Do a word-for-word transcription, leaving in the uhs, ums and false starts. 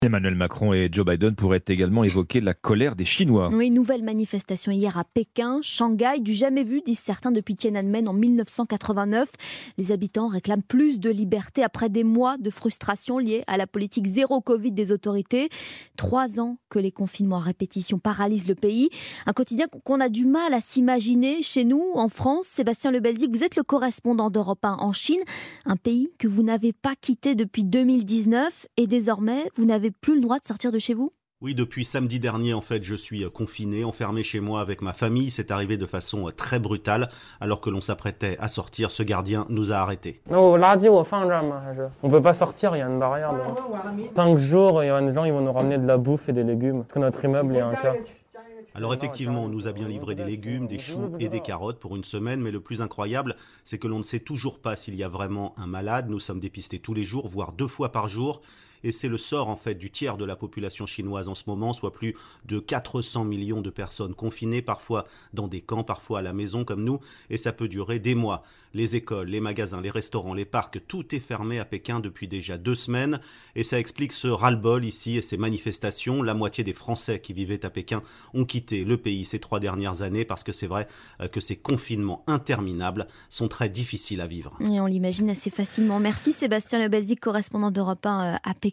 Emmanuel Macron et Joe Biden pourraient également évoquer la colère des Chinois. Oui, nouvelle manifestation hier à Pékin, Shanghai, du jamais vu, disent certains, depuis Tiananmen en mille neuf cent quatre-vingt-neuf. Les habitants réclament plus de liberté après des mois de frustration liée à la politique zéro Covid des autorités. Trois ans que les confinements à répétition paralysent le pays. Un quotidien qu'on a du mal à s'imaginer chez nous, en France. Sébastien Lebelzik, vous êtes le correspondant d'Europe un en Chine, un pays que vous n'avez pas quitté depuis deux mille dix-neuf et désormais, vous n'avez plus le droit de sortir de chez vous ? Oui, depuis samedi dernier, en fait, je suis confiné, enfermé chez moi avec ma famille. C'est arrivé de façon très brutale. Alors que l'on s'apprêtait à sortir, ce gardien nous a arrêtés. On ne peut pas sortir, il y a une barrière. Cinq jours, il y a des gens ils vont nous ramener de la bouffe et des légumes. Parce que notre immeuble est un cas. Alors effectivement, on nous a bien livré des légumes, des choux et des carottes pour une semaine, mais le plus incroyable, c'est que l'on ne sait toujours pas s'il y a vraiment un malade. Nous sommes dépistés tous les jours, voire deux fois par jour. Et c'est le sort en fait du tiers de la population chinoise en ce moment, soit plus de quatre cents millions de personnes confinées, parfois dans des camps, parfois à la maison comme nous, et ça peut durer des mois. Les écoles, les magasins, les restaurants, les parcs, tout est fermé à Pékin depuis déjà deux semaines, et ça explique ce ras-le-bol ici et ces manifestations. La moitié des Français qui vivaient à Pékin ont quitté le pays ces trois dernières années parce que c'est vrai que ces confinements interminables sont très difficiles à vivre. Et on l'imagine assez facilement. Merci Sébastien Lebelzik, correspondant d'Europe un à Pékin.